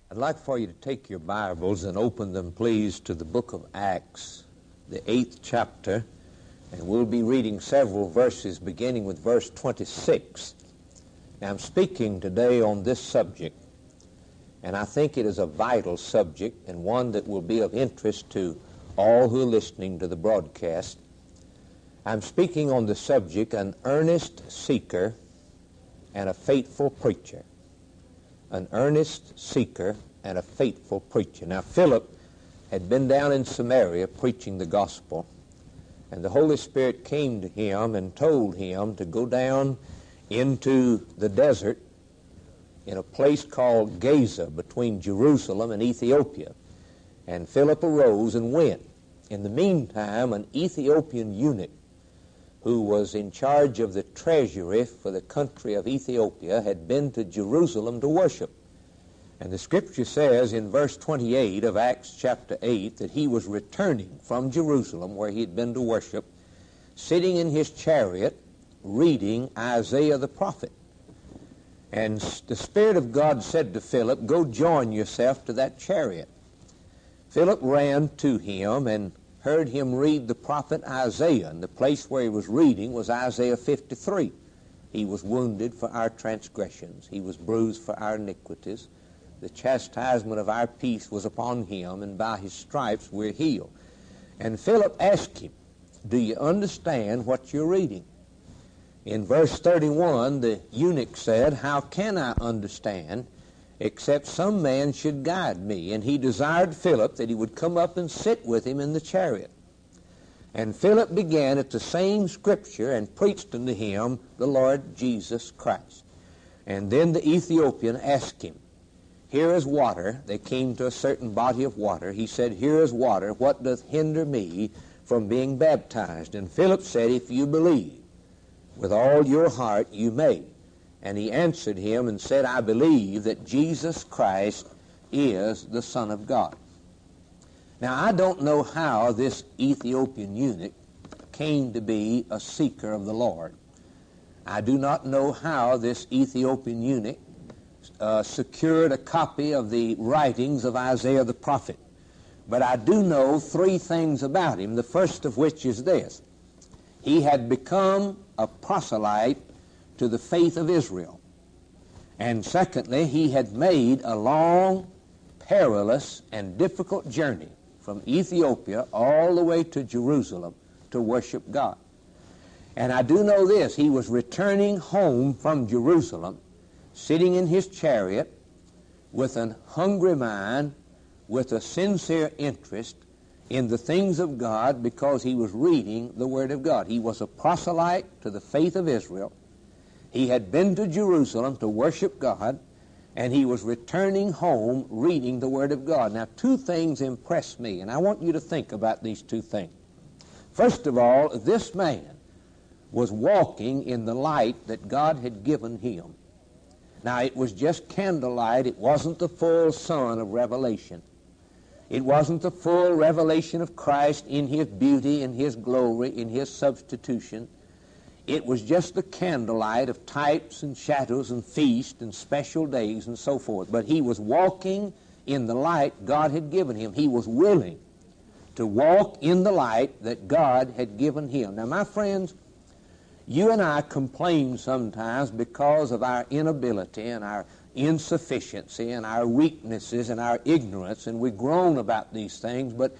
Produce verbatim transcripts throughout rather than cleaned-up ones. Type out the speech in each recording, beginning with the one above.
I'd like for you to take your Bibles and open them, please, to the book of Acts, the eighth chapter, and we'll be reading several verses beginning with verse twenty-six. Now, I'm speaking today on this subject, and I think it is a vital subject and one that will be of interest to all who are listening to the broadcast. I'm speaking on the subject, an earnest seeker and a faithful preacher. An earnest seeker and a faithful preacher. Now, Philip had been down in Samaria preaching the gospel, and the Holy Spirit came to him and told him to go down into the desert in a place called Gaza between Jerusalem and Ethiopia. And Philip arose and went. In the meantime, an Ethiopian eunuch who was in charge of the treasury for the country of Ethiopia had been to Jerusalem to worship. And the scripture says in verse twenty-eight of Acts chapter eight that he was returning from Jerusalem where he had been to worship, sitting in his chariot reading Isaiah the prophet. And the Spirit of God said to Philip, "Go join yourself to that chariot." Philip ran to him and heard him read the prophet Isaiah, and the place where he was reading was Isaiah fifty-three. He was wounded for our transgressions. He was bruised for our iniquities. The chastisement of our peace was upon him, and by his stripes we're healed. And Philip asked him, "Do you understand what you're reading?" In verse thirty-one, the eunuch said, "How can I understand, except some man should guide me?" And he desired Philip that he would come up and sit with him in the chariot. And Philip began at the same scripture and preached unto him the Lord Jesus Christ. And then the Ethiopian asked him, "Here is water." They came to a certain body of water. He said, "Here is water. What doth hinder me from being baptized?" And Philip said, "If you believe with all your heart, you may." And he answered him and said, "I believe that Jesus Christ is the Son of God." Now, I don't know how this Ethiopian eunuch came to be a seeker of the Lord. I do not know how this Ethiopian eunuch uh, secured a copy of the writings of Isaiah the prophet. But I do know three things about him, the first of which is this. He had become a proselyte to the faith of Israel. And secondly, he had made a long, perilous, and difficult journey from Ethiopia all the way to Jerusalem to worship God. And I do know this, he was returning home from Jerusalem, sitting in his chariot with an hungry mind, with a sincere interest in the things of God, because he was reading the Word of God. He was a proselyte to the faith of Israel. He had been to Jerusalem to worship God, and he was returning home reading the Word of God. Now, two things impress me, and I want you to think about these two things. First of all, this man was walking in the light that God had given him. Now, it was just candlelight. It wasn't the full sun of revelation. It wasn't the full revelation of Christ in his beauty, in his glory, in his substitution. It was just the candlelight of types and shadows and feasts and special days and so forth. But he was walking in the light God had given him. He was willing to walk in the light that God had given him. Now, my friends, you and I complain sometimes because of our inability and our insufficiency and our weaknesses and our ignorance, and we groan about these things. But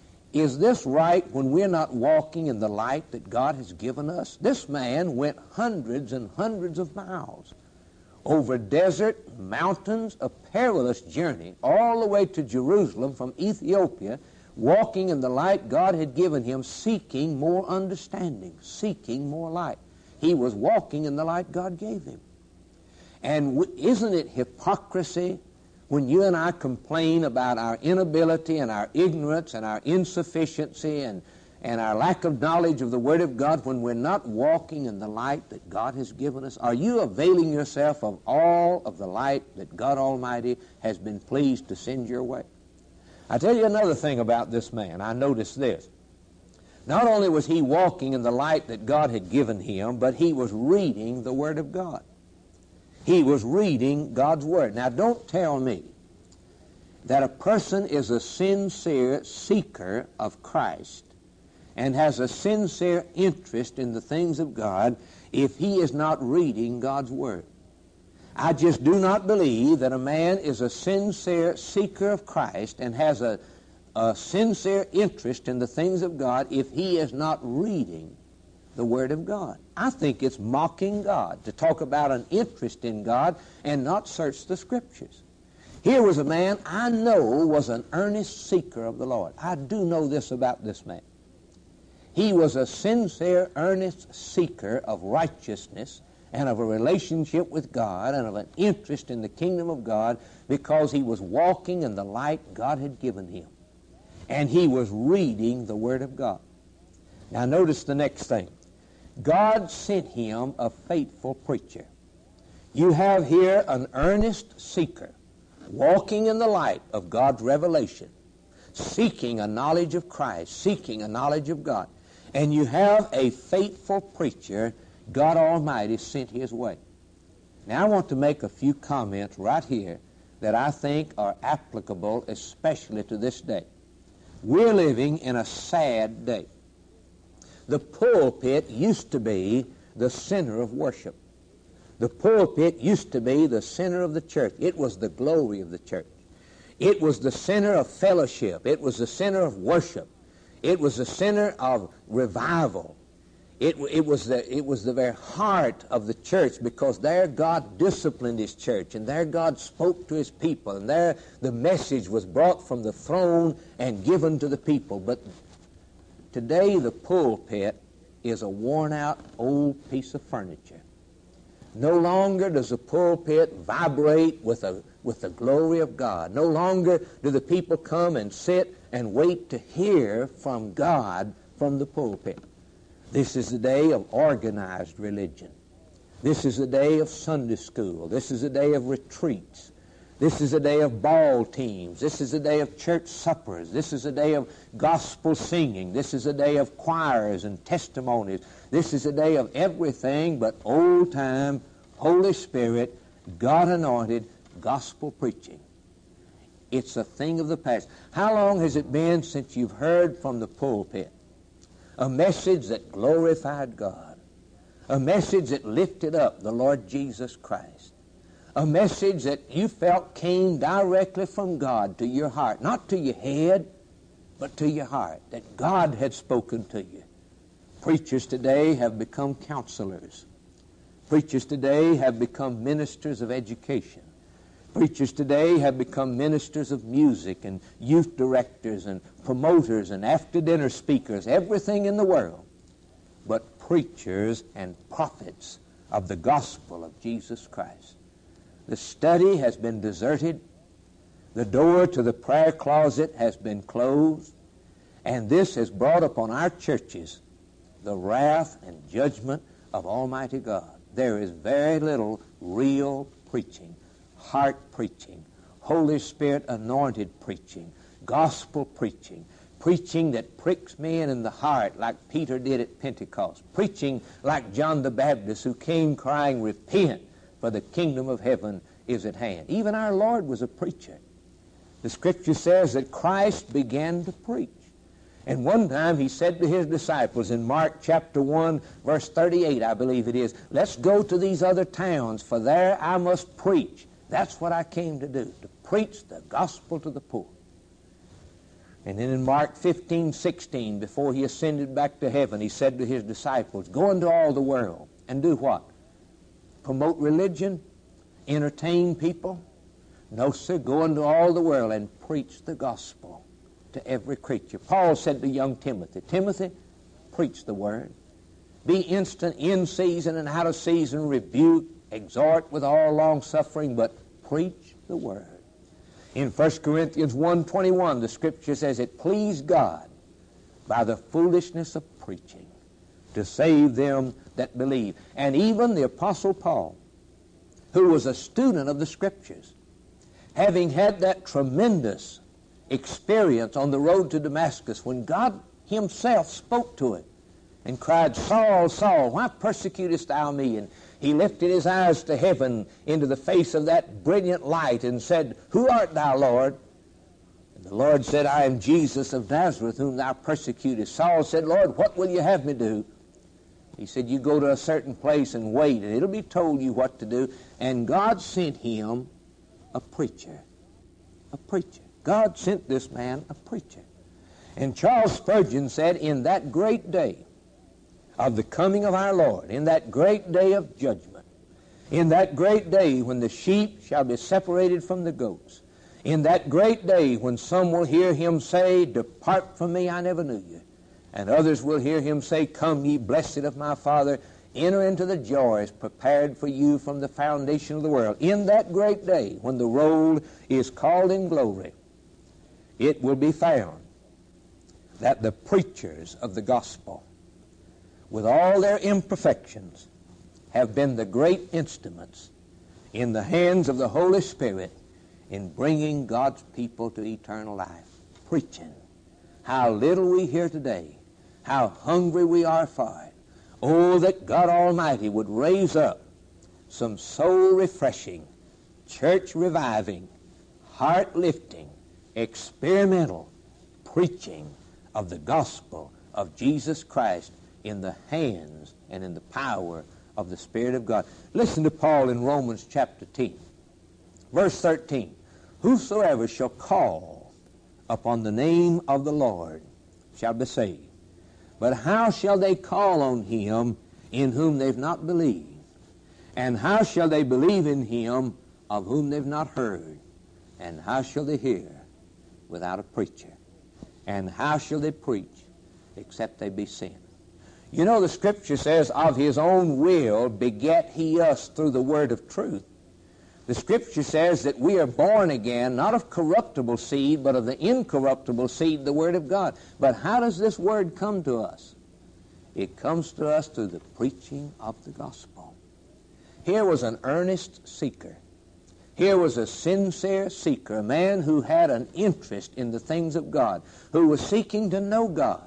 is this right when we're not walking in the light that God has given us? This man went hundreds and hundreds of miles over desert, mountains, a perilous journey, all the way to Jerusalem from Ethiopia, walking in the light God had given him, seeking more understanding, seeking more light. He was walking in the light God gave him. And w- isn't it hypocrisy when you and I complain about our inability and our ignorance and our insufficiency and, and our lack of knowledge of the Word of God when we're not walking in the light that God has given us? Are you availing yourself of all of the light that God Almighty has been pleased to send your way? I tell you another thing about this man. I noticed this. Not only was he walking in the light that God had given him, but he was reading the Word of God. He was reading God's Word. Now, don't tell me that a person is a sincere seeker of Christ and has a sincere interest in the things of God if he is not reading God's Word. I just do not believe that a man is a sincere seeker of Christ and has a, a sincere interest in the things of God if he is not reading the Word of God. I think it's mocking God to talk about an interest in God and not search the Scriptures. Here was a man I know was an earnest seeker of the Lord. I do know this about this man. He was a sincere, earnest seeker of righteousness and of a relationship with God and of an interest in the kingdom of God because he was walking in the light God had given him. And he was reading the Word of God. Now notice the next thing. God sent him a faithful preacher. You have here an earnest seeker walking in the light of God's revelation, seeking a knowledge of Christ, seeking a knowledge of God. And you have a faithful preacher God Almighty sent his way. Now I want to make a few comments right here that I think are applicable especially to this day. We're living in a sad day. The pulpit used to be the center of worship. The pulpit used to be the center of the church. It was the glory of the church. It was the center of fellowship. It was the center of worship. It was the center of revival. It, it, was the, it was the very heart of the church because there God disciplined his church and there God spoke to his people and there the message was brought from the throne and given to the people. But today the pulpit is a worn-out old piece of furniture. No longer does the pulpit vibrate with, a, with the glory of God. No longer do the people come and sit and wait to hear from God from the pulpit. This is the day of organized religion. This is the day of Sunday school. This is the day of retreats. This is the day of ball teams. This is the day of church suppers. This is the day of gospel singing. This is the day of choirs and testimonies. This is the day of everything but old-time, Holy Spirit, God-anointed gospel preaching. It's a thing of the past. How long has it been since you've heard from the pulpit a message that glorified God, a message that lifted up the Lord Jesus Christ, a message that you felt came directly from God to your heart, not to your head, but to your heart, that God had spoken to you? Preachers today have become counselors. Preachers today have become ministers of education. Preachers today have become ministers of music and youth directors and promoters and after-dinner speakers, everything in the world, but preachers and prophets of the gospel of Jesus Christ. The study has been deserted. The door to the prayer closet has been closed. And this has brought upon our churches the wrath and judgment of Almighty God. There is very little real preaching, heart preaching, Holy Spirit anointed preaching, gospel preaching, preaching that pricks men in the heart like Peter did at Pentecost, preaching like John the Baptist who came crying, "Repent, for the kingdom of heaven is at hand." Even our Lord was a preacher. The Scripture says that Christ began to preach. And one time he said to his disciples in Mark chapter one, verse thirty-eight, I believe it is, "Let's go to these other towns, for there I must preach." That's what I came to do, to preach the gospel to the poor. And then in Mark fifteen, sixteen, before he ascended back to heaven, he said to his disciples, "Go into all the world and do what? Promote religion? Entertain people? No, sir, go into all the world and preach the gospel to every creature." Paul said to young Timothy, "Timothy, preach the word. Be instant in season and out of season, rebuke, exhort with all long-suffering, but preach the word." In First Corinthians one twenty-one, the Scripture says, "It pleased God by the foolishness of preaching to save them that believe." And even the Apostle Paul, who was a student of the Scriptures, having had that tremendous experience on the road to Damascus when God himself spoke to him and cried, "Saul, Saul, why persecutest thou me?" And he lifted his eyes to heaven into the face of that brilliant light and said, "Who art thou, Lord?" The Lord said, I am Jesus of Nazareth, whom thou persecutest. Saul said, Lord, what will you have me do? He said, you go to a certain place and wait, and it'll be told you what to do. And God sent him a preacher. A preacher. God sent this man a preacher. And Charles Spurgeon said, in that great day of the coming of our Lord, in that great day of judgment, in that great day when the sheep shall be separated from the goats, in that great day when some will hear him say, depart from me, I never knew you. And others will hear him say, come ye blessed of my Father, enter into the joys prepared for you from the foundation of the world. In that great day when the roll is called in glory, it will be found that the preachers of the gospel, with all their imperfections, have been the great instruments in the hands of the Holy Spirit in bringing God's people to eternal life. Preaching. How little we hear today. How hungry we are for it. Oh, that God Almighty would raise up some soul-refreshing, church-reviving, heart-lifting, experimental preaching of the gospel of Jesus Christ in the hands and in the power of the Spirit of God. Listen to Paul in Romans chapter ten, verse thirteen. Whosoever shall call upon the name of the Lord shall be saved. But how shall they call on him in whom they've not believed? And how shall they believe in him of whom they've not heard? And how shall they hear without a preacher? And how shall they preach except they be sent? You know, the Scripture says, of his own will beget he us through the word of truth. The Scripture says that we are born again, not of corruptible seed, but of the incorruptible seed, the Word of God. But how does this Word come to us? It comes to us through the preaching of the gospel. Here was an earnest seeker. Here was a sincere seeker, a man who had an interest in the things of God, who was seeking to know God.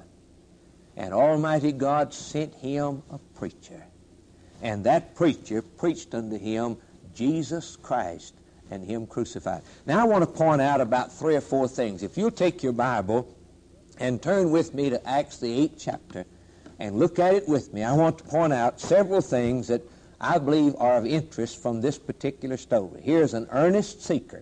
And Almighty God sent him a preacher. And that preacher preached unto him Jesus Christ and him crucified. Now I want to point out about three or four things. If you'll take your Bible and turn with me to Acts the eighth chapter and look at it with me, I want to point out several things that I believe are of interest from this particular story. Here's an earnest seeker,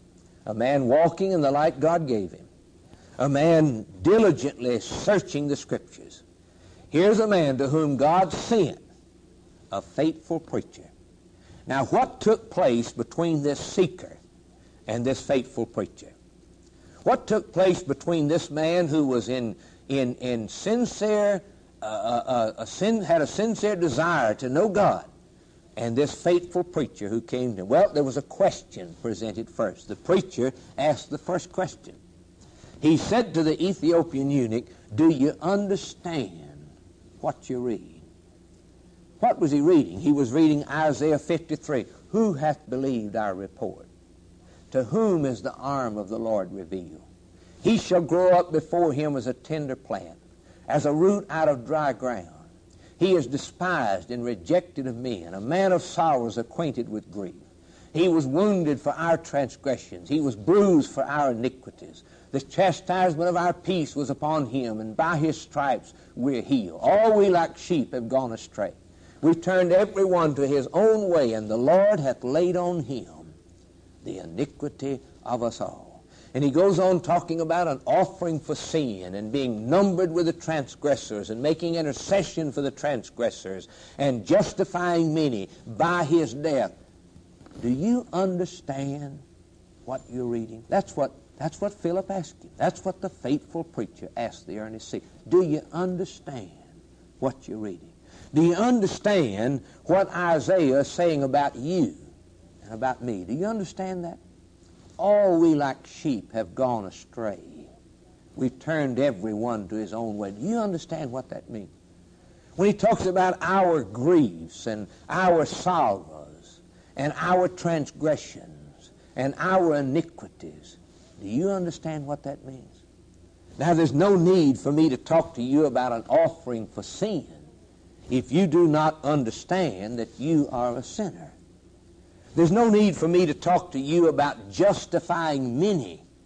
a man walking in the light God gave him, a man diligently searching the Scriptures. Here's a man to whom God sent a faithful preacher. Now, what took place between this seeker and this faithful preacher? What took place between this man who was in in in sincere, uh, uh, a sin, had a sincere desire to know God, and this faithful preacher who came to him? Well, there was a question presented first. The preacher asked the first question. He said to the Ethiopian eunuch, "Do you understand what you read?" What was he reading? He was reading Isaiah fifty-three. Who hath believed our report? To whom is the arm of the Lord revealed? He shall grow up before him as a tender plant, as a root out of dry ground. He is despised and rejected of men, a man of sorrows, acquainted with grief. He was wounded for our transgressions. He was bruised for our iniquities. The chastisement of our peace was upon him, and by his stripes we're healed. All we like sheep have gone astray. We turned every one to his own way, and the Lord hath laid on him the iniquity of us all. And he goes on talking about an offering for sin and being numbered with the transgressors and making intercession for the transgressors and justifying many by his death. Do you understand what you're reading? That's what, that's what Philip asked him. That's what the faithful preacher asked the earnest seeker. Do you understand what you're reading? Do you understand what Isaiah is saying about you and about me? Do you understand that? All we like sheep have gone astray. We've turned every one to his own way. Do you understand what that means? When he talks about our griefs and our sorrows and our transgressions and our iniquities, do you understand what that means? Now, there's no need for me to talk to you about an offering for sin if you do not understand that you are a sinner. There's no need for me to talk to you about justifying many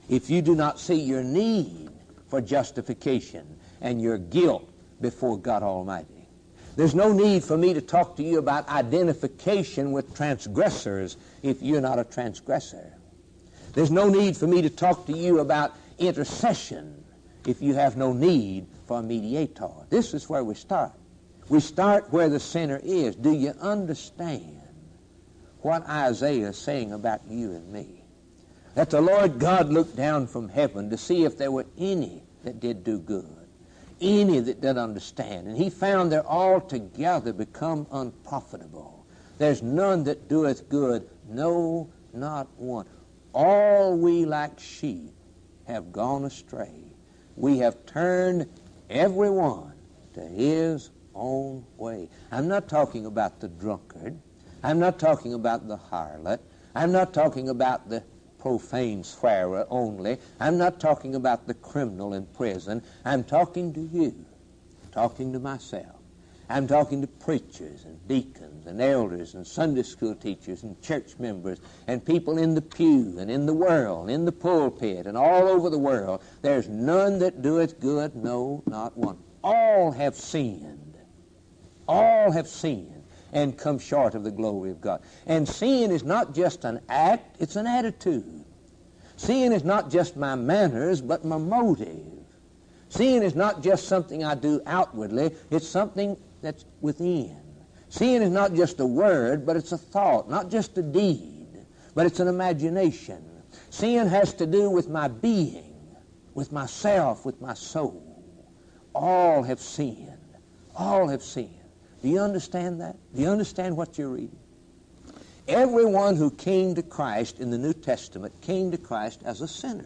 if you do not see your need for justification and your guilt before God Almighty. There's no need for me to talk to you about identification with transgressors if you're not a transgressor. There's no need for me to talk to you about intercession if you have no need for a mediator. This is where we start. We start where the sinner is. Do you understand what Isaiah is saying about you and me? That the Lord God looked down from heaven to see if there were any that did do good, any that did understand. And he found they're altogether become unprofitable. There's none that doeth good, no, not one. All we like sheep have gone astray. We have turned every one to his own way. I'm not talking about the drunkard. I'm not talking about the harlot. I'm not talking about the profane swearer only. I'm not talking about the criminal in prison. I'm talking to you, talking to myself. I'm talking to preachers and deacons and elders and Sunday school teachers and church members and people in the pew and in the world, in the pulpit and all over the world. There's none that doeth good, no, not one. All have sinned. All have sinned and come short of the glory of God. And sin is not just an act, it's an attitude. Sin is not just my manners, but my motive. Sin is not just something I do outwardly, it's something that's within. Sin is not just a word, but it's a thought, not just a deed, but it's an imagination. Sin has to do with my being, with myself, with my soul. All have sinned. All have sinned. Do you understand that? Do you understand what you're reading? Everyone who came to Christ in the New Testament came to Christ as a sinner.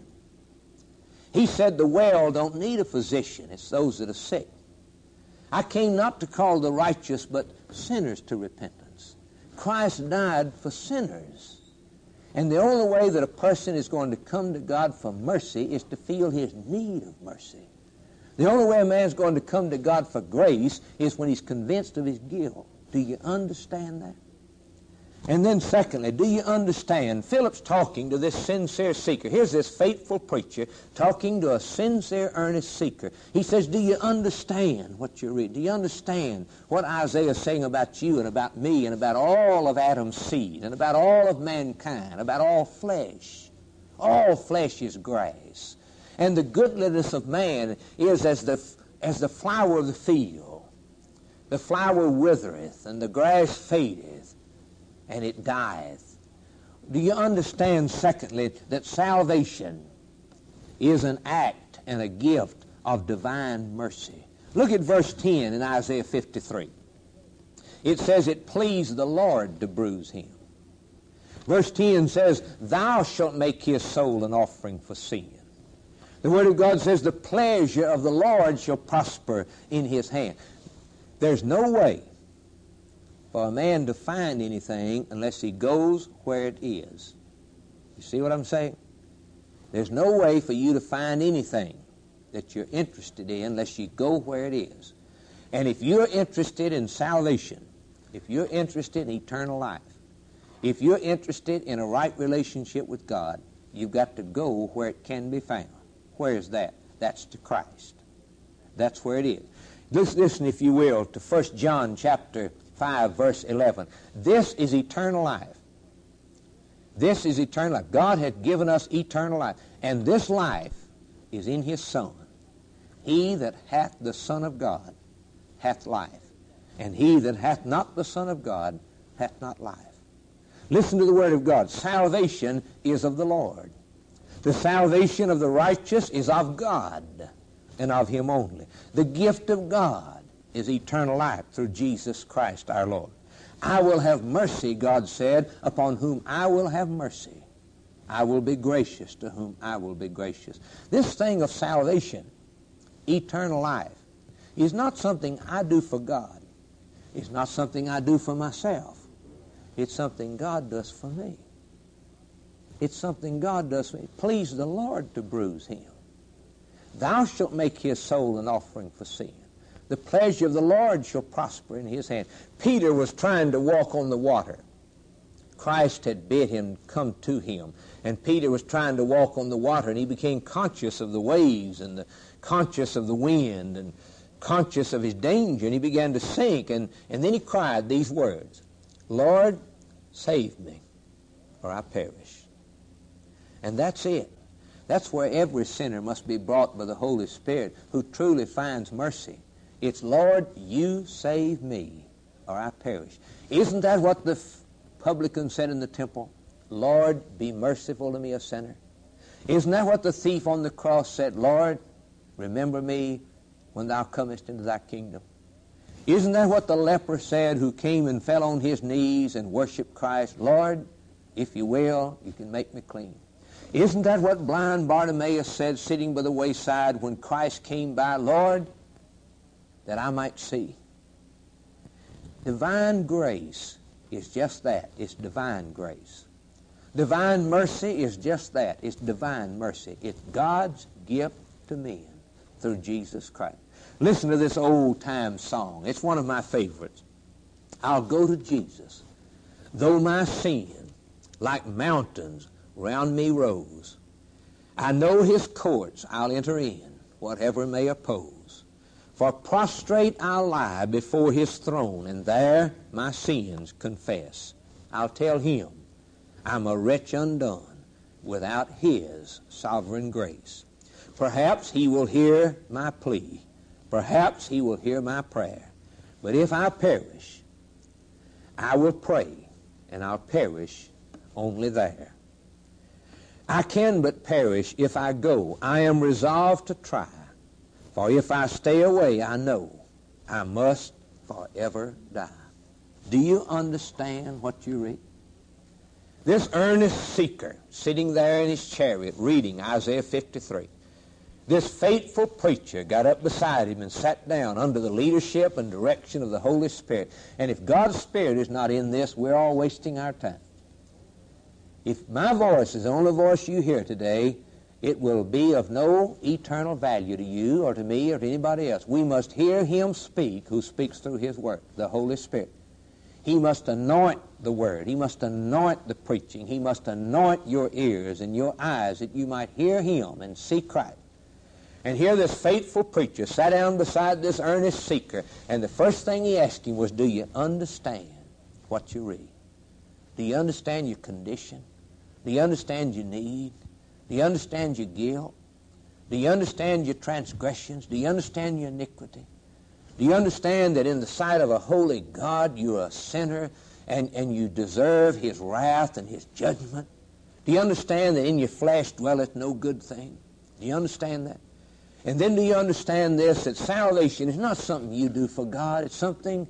He said the well don't need a physician. It's those that are sick. I came not to call the righteous, but sinners to repentance. Christ died for sinners. And the only way that a person is going to come to God for mercy is to feel his need of mercy. The only way a man's going to come to God for grace is when he's convinced of his guilt. Do you understand that? And then secondly, do you understand? Philip's talking to this sincere seeker. Here's this faithful preacher talking to a sincere, earnest seeker. He says, do you understand what you're reading? Do you understand what Isaiah is saying about you and about me and about all of Adam's seed and about all of mankind, about all flesh? All flesh is grass. And the goodliness of man is as the, as the flower of the field. The flower withereth and the grass fadeth, and it dieth. Do you understand, secondly, that salvation is an act and a gift of divine mercy? Look at verse ten in Isaiah fifty-three. It says, it pleased the Lord to bruise him. Verse ten says, thou shalt make his soul an offering for sin. The Word of God says, the pleasure of the Lord shall prosper in his hand. There's no way for a man to find anything unless he goes where it is. You see what I'm saying? There's no way for you to find anything that you're interested in unless you go where it is. And if you're interested in salvation, if you're interested in eternal life, if you're interested in a right relationship with God, you've got to go where it can be found. Where is that? That's to Christ. That's where it is. Listen, listen, if you will, to First John chapter five, verse eleven. This is eternal life. This is eternal life. God hath given us eternal life. And this life is in his Son. He that hath the Son of God hath life. And he that hath not the Son of God hath not life. Listen to the Word of God. Salvation is of the Lord. The salvation of the righteous is of God and of him only. The gift of God is eternal life through Jesus Christ our Lord. I will have mercy, God said, upon whom I will have mercy. I will be gracious to whom I will be gracious. This thing of salvation, eternal life, is not something I do for God. It's not something I do for myself. It's something God does for me. It's something God does for me. Please the Lord to bruise him. Thou shalt make his soul an offering for sin. The pleasure of the Lord shall prosper in his hand. Peter was trying to walk on the water. Christ had bid him come to him. And Peter was trying to walk on the water, and he became conscious of the waves and the, conscious of the wind and conscious of his danger, and he began to sink. And, and then he cried these words, "Lord, save me, or I perish." And that's it. That's where every sinner must be brought by the Holy Spirit who truly finds mercy. It's, "Lord, you save me, or I perish." Isn't that what the publican said in the temple? "Lord, be merciful to me, a sinner." Isn't that what the thief on the cross said? "Lord, remember me when thou comest into thy kingdom." Isn't that what the leper said who came and fell on his knees and worshiped Christ? "Lord, if you will, you can make me clean." Isn't that what blind Bartimaeus said sitting by the wayside when Christ came by? "Lord, that I might see." Divine grace is just that. It's divine grace. Divine mercy is just that. It's divine mercy. It's God's gift to men through Jesus Christ. Listen to this old-time song. It's one of my favorites. "I'll go to Jesus, though my sin like mountains round me rose. I know his courts I'll enter in, whatever may oppose. For prostrate I'll lie before his throne, and there my sins confess. I'll tell him I'm a wretch undone without his sovereign grace. Perhaps he will hear my plea. Perhaps he will hear my prayer. But if I perish, I will pray, and I'll perish only there. I can but perish if I go. I am resolved to try. For if I stay away, I know I must forever die." Do you understand what you read? This earnest seeker sitting there in his chariot reading Isaiah fifty-three. This faithful preacher got up beside him and sat down under the leadership and direction of the Holy Spirit. And if God's Spirit is not in this, we're all wasting our time. If my voice is the only voice you hear today, it will be of no eternal value to you or to me or to anybody else. We must hear him speak who speaks through his word, the Holy Spirit. He must anoint the word. He must anoint the preaching. He must anoint your ears and your eyes that you might hear him and see Christ. And here this faithful preacher sat down beside this earnest seeker, and the first thing he asked him was, "Do you understand what you read? Do you understand your condition? Do you understand your need? Do you understand your guilt? Do you understand your transgressions? Do you understand your iniquity? Do you understand that in the sight of a holy God you're a sinner and, and you deserve his wrath and his judgment? Do you understand that in your flesh dwelleth no good thing? Do you understand that? And then do you understand this, that salvation is not something you do for God, it's something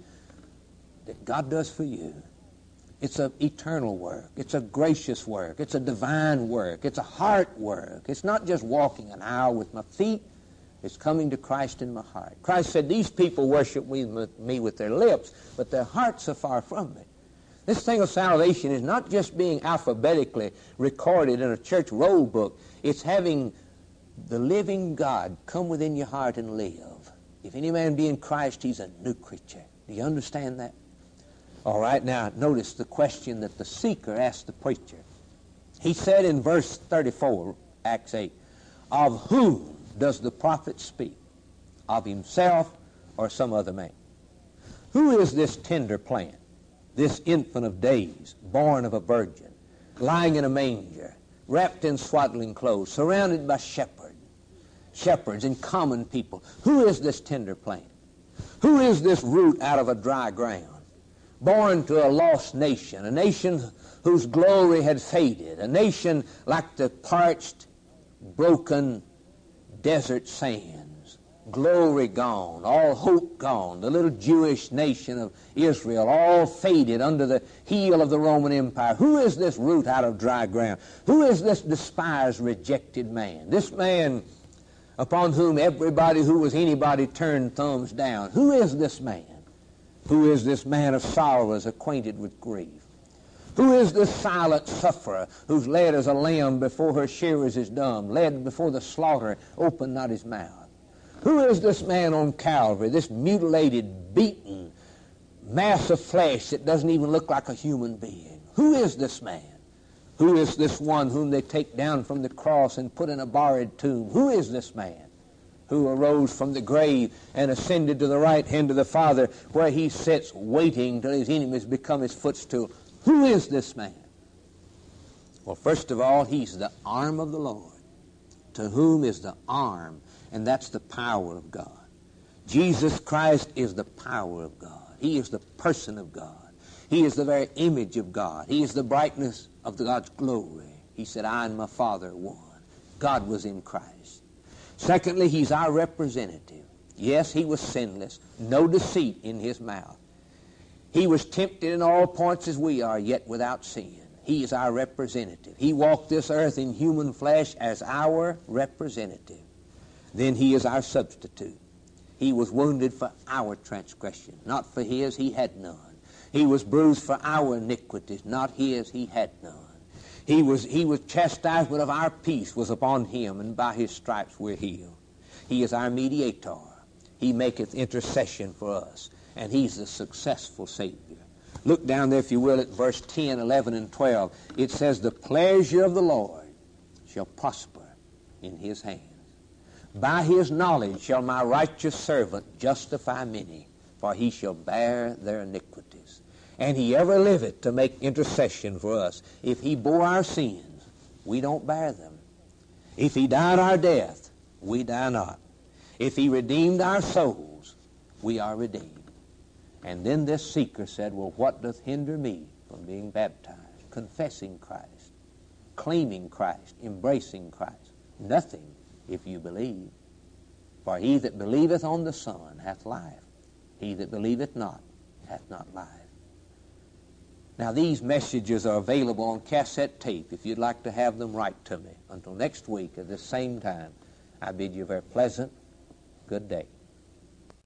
that God does for you. It's an eternal work. It's a gracious work. It's a divine work. It's a heart work. It's not just walking an aisle with my feet. It's coming to Christ in my heart. Christ said, "These people worship me with their lips, but their hearts are far from me." This thing of salvation is not just being alphabetically recorded in a church roll book. It's having the living God come within your heart and live. If any man be in Christ, he's a new creature. Do you understand that? All right, now notice the question that the seeker asked the preacher. He said in verse thirty-four, Acts eight, "Of whom does the prophet speak? Of himself or some other man? Who is this tender plant, this infant of days, born of a virgin, lying in a manger, wrapped in swaddling clothes, surrounded by shepherds, shepherds and common people? Who is this tender plant? Who is this root out of a dry ground? Born to a lost nation, a nation whose glory had faded, a nation like the parched, broken desert sands, glory gone, all hope gone. The little Jewish nation of Israel, all faded under the heel of the Roman Empire. Who is this root out of dry ground? Who is this despised, rejected man? This man upon whom everybody who was anybody turned thumbs down. Who is this man? Who is this man of sorrows, acquainted with grief? Who is this silent sufferer who's led as a lamb before her shearers is dumb, led before the slaughter, opened not his mouth? Who is this man on Calvary, this mutilated, beaten mass of flesh that doesn't even look like a human being? Who is this man? Who is this one whom they take down from the cross and put in a borrowed tomb? Who is this man who arose from the grave and ascended to the right hand of the Father, where he sits waiting till his enemies become his footstool? Who is this man? Well, first of all, he's the arm of the Lord, to whom is the arm, and that's the power of God. Jesus Christ is the power of God. He is the person of God. He is the very image of God. He is the brightness of God's glory. He said, I and my Father are one. God was in Christ. Secondly, he's our representative. Yes, he was sinless, no deceit in his mouth. He was tempted in all points as we are, yet without sin. He is our representative. He walked this earth in human flesh as our representative. Then he is our substitute. He was wounded for our transgression, not for his, he had none. He was bruised for our iniquities, not his, he had none. He was, he was chastisement of our peace was upon him, and by his stripes we're healed. He is our mediator. He maketh intercession for us, and he's the successful Savior. Look down there, if you will, at verse ten, eleven, and twelve. It says, the pleasure of the Lord shall prosper in his hands. By his knowledge shall my righteous servant justify many, for he shall bear their iniquities. And he ever liveth to make intercession for us. If he bore our sins, we don't bear them. If he died our death, we die not. If he redeemed our souls, we are redeemed. And then this seeker said, well, what doth hinder me from being baptized? Confessing Christ, claiming Christ, embracing Christ. Nothing, if you believe. For he that believeth on the Son hath life. He that believeth not hath not life. Now, these messages are available on cassette tape if you'd like to have them, write to me. Until next week at this same time, I bid you a very pleasant good day.